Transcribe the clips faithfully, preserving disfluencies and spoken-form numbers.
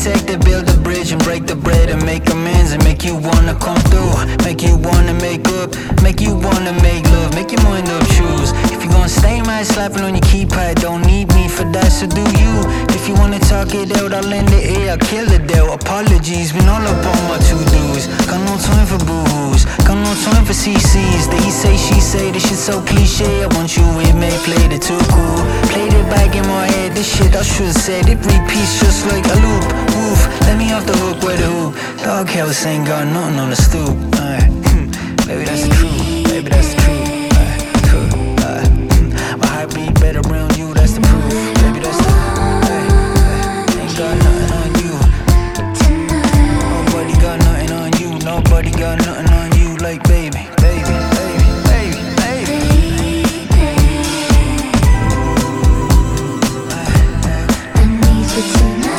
architect to build a bridge and break the bread and make amends and make you wanna come through, make you wanna make up, make you wanna make love, make your mind up, choose. If you gonna stay mad, slapping on your keypad, don't need me for that, so do you. If you wanna talk it out, I'll lend the ear, I'll kill the deal. Apologies, been all up on my to-dos. Got no time for boo-hoos, got no time for C Cs. They say, she say, this shit so cliche. I want you with me, played it too cool. Played it back in my head, this shit I should've said. It repeats just like a loop, woof. Let me off the hook with the hoop. Doghouse ain't got nothing on the stoop. Aye. Maybe that's the truth, maybe that's the truth. Aye. Cool. Aye. My heartbeat better around you, that's the proof. Maybe that's the aye. Aye. Ain't got nothing on you. Nobody got nothing on you. Nobody got nothing on you like baby, baby, baby, baby, baby. I need you tonight.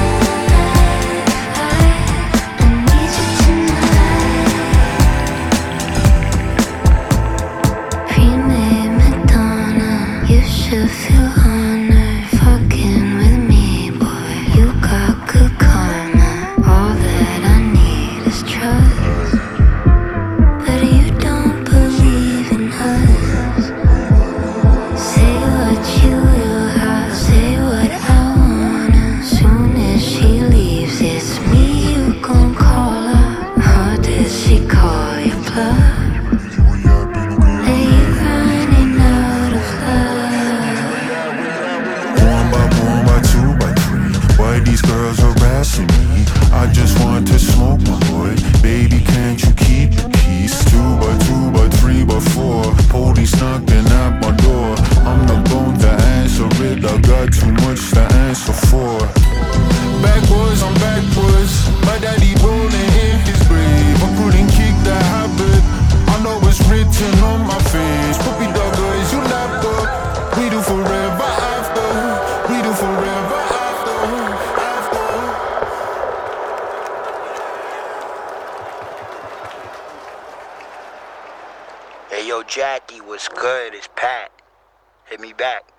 You feel honored, fucking with me, boy. You got good karma. All that I need is trust. But you don't believe in us. Say what you will have, say what I wanna. Soon as she leaves, it's me you gon' call her. How did she call you bluff? Why these girls harassing me? I just want to smoke, my boy. Baby, can't you keep the peace? Two by two by three by four. Police knocking at my door. I'm not going to answer it. I got too much to answer for. Backwards, I'm backwards. My daddy rolling in his grave. I couldn't kick that habit. I know it's written on my face. Puppy dog girls, you lapped up. We do forever after. We do forever after. Hey yo, Jackie, what's good? It's Pat. Hit me back.